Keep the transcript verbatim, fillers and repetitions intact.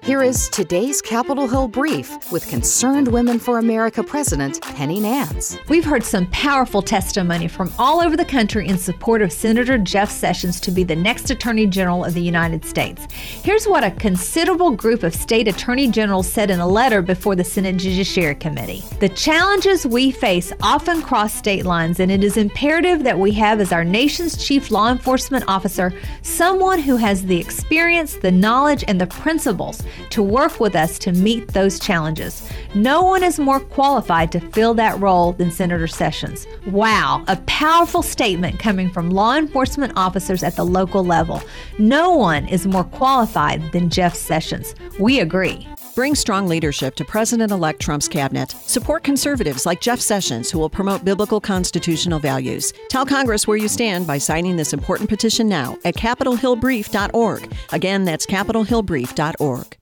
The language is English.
Here is today's Capitol Hill Brief with Concerned Women for America President Penny Nance. We've heard some powerful testimony from all over the country in support of Senator Jeff Sessions to be the next Attorney General of the United States. Here's what a considerable group of state attorney generals said in a letter before the Senate Judiciary Committee. The challenges we face often cross state lines, and it is imperative that we have as our nation's chief law enforcement officer someone who has the experience, the knowledge, and the principles to work with us to meet those challenges. No one is more qualified to fill that role than Senator Sessions. Wow, a powerful statement coming from law enforcement officers at the local level. No one is more qualified than Jeff Sessions. We agree. Bring strong leadership to President-elect Trump's cabinet. Support conservatives like Jeff Sessions, who will promote biblical constitutional values. Tell Congress where you stand by signing this important petition now at capitol hill brief dot org. Again, that's capitol hill brief dot org.